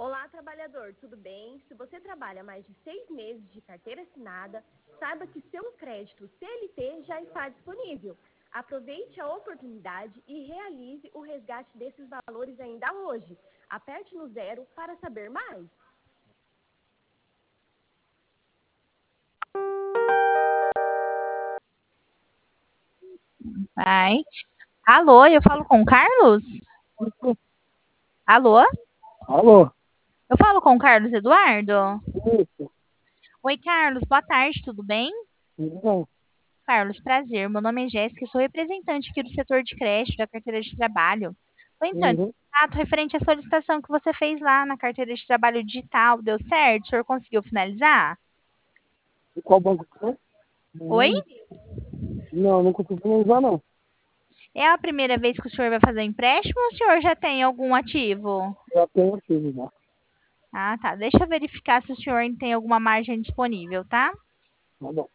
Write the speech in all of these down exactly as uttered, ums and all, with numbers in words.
Olá, trabalhador, tudo bem? Se você trabalha mais de seis meses de carteira assinada, saiba que seu crédito C L T já está disponível. Aproveite a oportunidade e realize o resgate desses valores ainda hoje. Aperte no zero para saber mais. Vai. Alô, eu falo com o Carlos? Alô? Alô? Eu falo com o Carlos Eduardo? Isso. Oi, Carlos, boa tarde, tudo bem? Não. Carlos, prazer. Meu nome é Jéssica, eu sou representante aqui do setor de crédito da carteira de trabalho. Estou entrando em Uhum. contato referente à solicitação que você fez lá na carteira de trabalho digital. Deu certo? O senhor conseguiu finalizar? E qual banco que é? Oi? Não, não, não consigo finalizar, não. É a primeira vez que o senhor vai fazer empréstimo ou o senhor já tem algum ativo? Já tenho ativo, já. Ah, tá. Deixa eu verificar se o senhor tem alguma margem disponível, tá? Tá bom.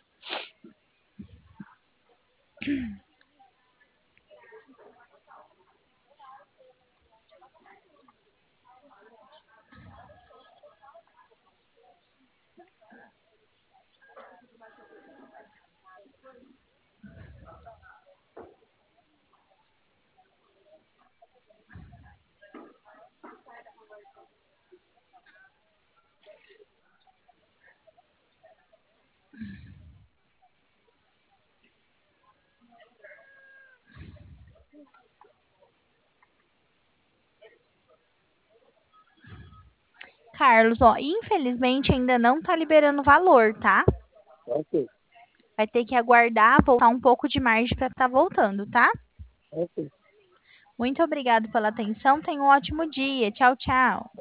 Carlos, ó, infelizmente ainda não tá liberando valor, tá? Tá ok. Vai ter que aguardar, voltar um pouco de margem para estar voltando, tá? Tá ok. Muito obrigado pela atenção, tenha um ótimo dia. Tchau, tchau.